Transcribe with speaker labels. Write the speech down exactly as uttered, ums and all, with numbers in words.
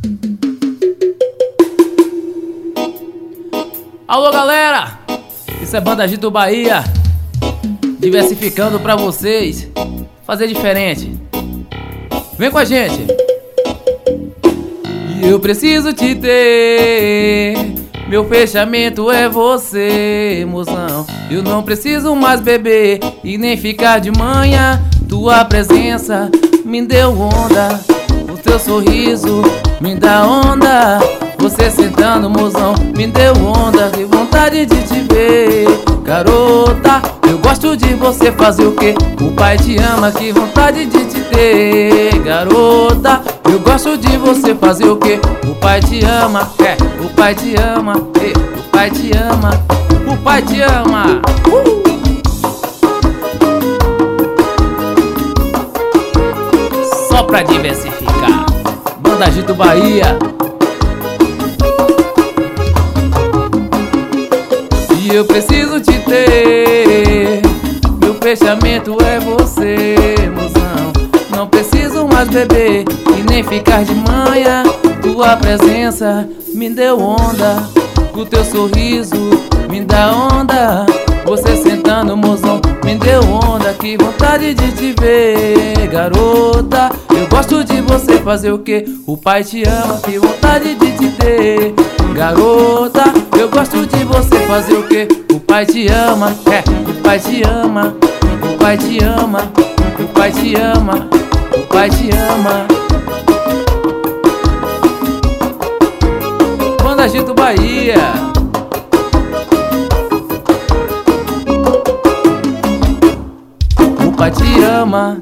Speaker 1: Alô galera, isso é Banda Agito Bahia, diversificando pra vocês, fazer diferente. Vem com a gente. E eu preciso te ter, meu fechamento é você, mozão. Eu não preciso mais beber e nem ficar de manhã. Tua presença me deu onda, o teu sorriso me dá onda. Você sentando, mozão, me deu onda. Que vontade de te ver, garota. Eu gosto de você, fazer o quê? O pai te ama, que vontade de te ter, garota. Eu gosto de você, fazer o quê? O pai te ama, é, o pai te ama, é, o pai te ama, o pai te ama. uh! Só pra diversificar, Banda Agito Bahia. E eu preciso te ter, meu fechamento é você, mozão. Não preciso mais beber e nem ficar de manhã. Tua presença me deu onda, o teu sorriso me dá onda. Você sentando, mozão, me deu onda. Que vontade de te ver, garota. Eu gosto de você, fazer o quê? O pai te ama, que vontade de te ter, garota. Eu gosto de você, fazer o quê? O pai te ama, é, o pai te ama, o pai te ama, o pai te ama, o pai te ama. Banda Agito Bahia. O pai te ama,